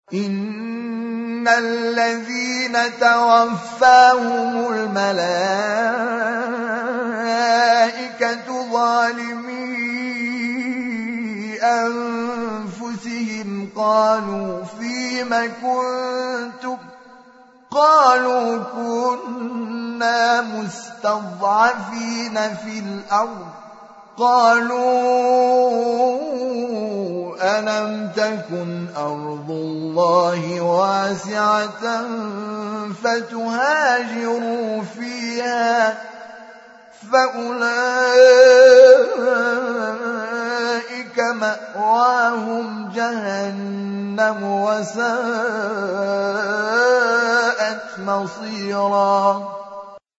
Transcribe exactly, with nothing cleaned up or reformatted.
إن الذين توفاهم الملائكة ظالمي أنفسهم قالوا فيم كنتم قالوا كنا مستضعفين في الأرض قالوا ألم تكن أرض الله واسعة فتهاجروا فيها فأولئك مأواهم جهنم وساءت مصيرا